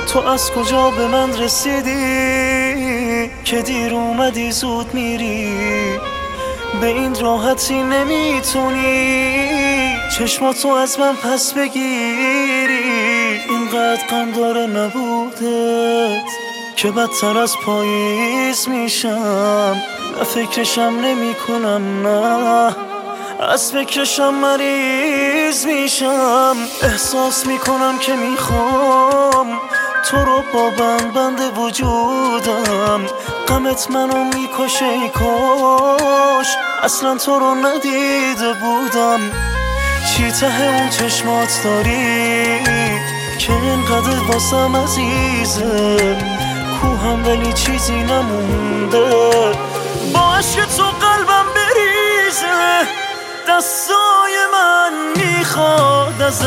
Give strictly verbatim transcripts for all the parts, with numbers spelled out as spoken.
تو از کجا به من رسیدی که دیر اومدی زود میری؟ به این راحتی نمیتونی چشماتو از من پس بگیری. اینقدر غم داره نبودت که بدتر از پاییز میشم. نه فکرشم نمی کنم، نه از فکرشم مریض میشم. احساس میکنم که میخوام تو رو با بند بند وجودم. غمت منو میکشه، ای کاش اصلا تو رو ندیده بودم. چی ته اون چشمات داری که اینقدر واسم عزیزه؟ کوهم ولی چیزی نمونده، با عشق تو قلبم بریزه. دستای من میخواد از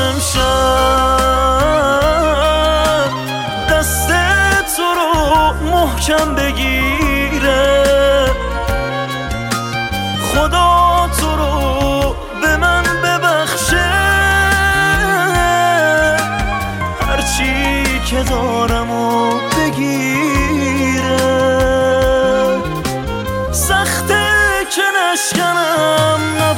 امشب دست تو رو محکم بگیره. خدا تو رو به من ببخشه، هرچی که دارم و بگیره. سخته که نشکنم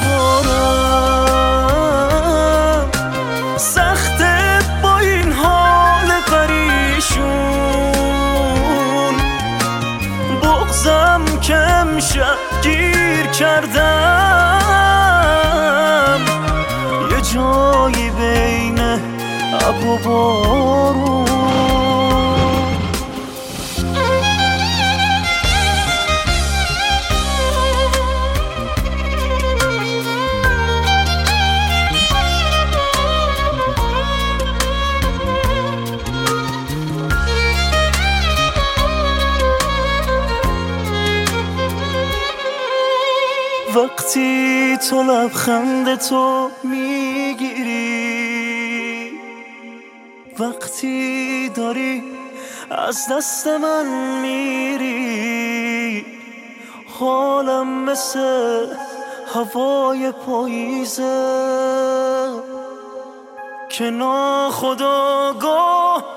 نبارم، سخته با این حال پریشون. بغضم که امشب گیر کردم یه جایی بین ابر و بارون. وقتی تو لبخند تو میگیری، وقتی داری از دست من میری، حالم مثل هوای پاییزه که ناخودآگاه